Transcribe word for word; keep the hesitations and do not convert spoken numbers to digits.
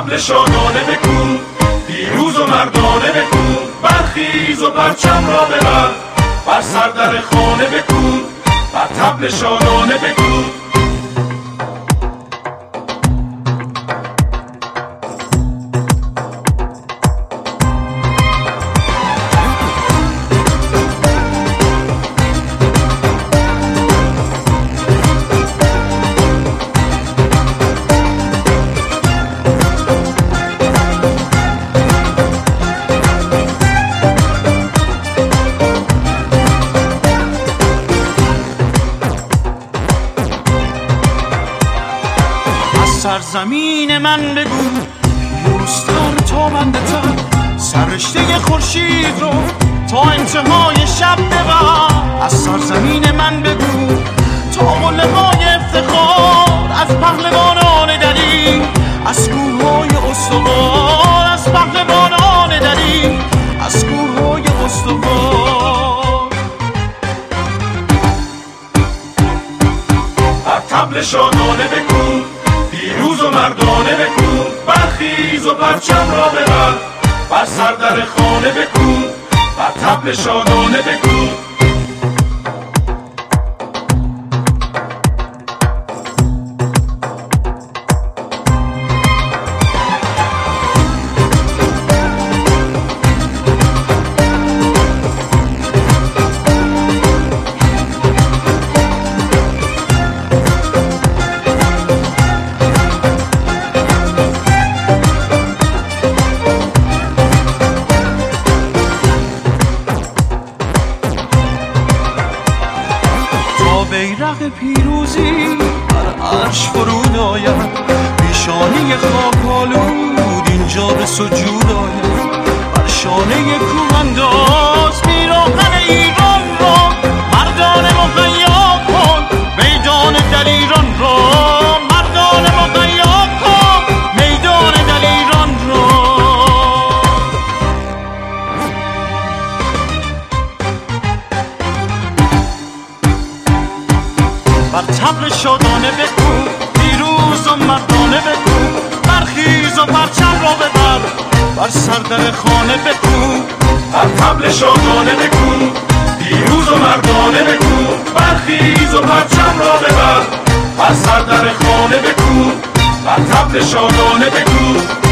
طبل شادانه بکن، پیروز و مردانه بکن، برخیز و پرچم را ببر، بر سر در خانه بکن، بر طبل شادانه بکن. سرزمین من بگو پیروزتر تا بندتر، سررشته خورشید رو تا انتهای شب ببر. از سرزمین من بگو تا قله های افتخار، از پهلوانان دلیر، از کوههای استوار، از پهلوانان دلیر، از کوههای استوار. بر طبل شادانه بکن، پیروز و مردانه بکن، برخیز و پرچم را ببر، بر سر در خانه بکن، بر طبل شادانه بکن. بیرق پیروزی بر عرش فرود آید، پیشانی خاک آلود اینجا به سجود آید. بر شانه کوه انداز پیراهن ایران را، مردان مهیا کن میدان دلیران را، مردان مهیا کن میدان دلیران را. بر طبل شادانه بکن، پیروز و مردانه بکن، برخیز و پرچم را ببر، بر سر در خانه بکن. بر طبل شادانه بکن، پیروز و مردانه بکن، برخیز و پرچم را ببر، بر سر در خانه بکن، بر طبل شادانه بکن.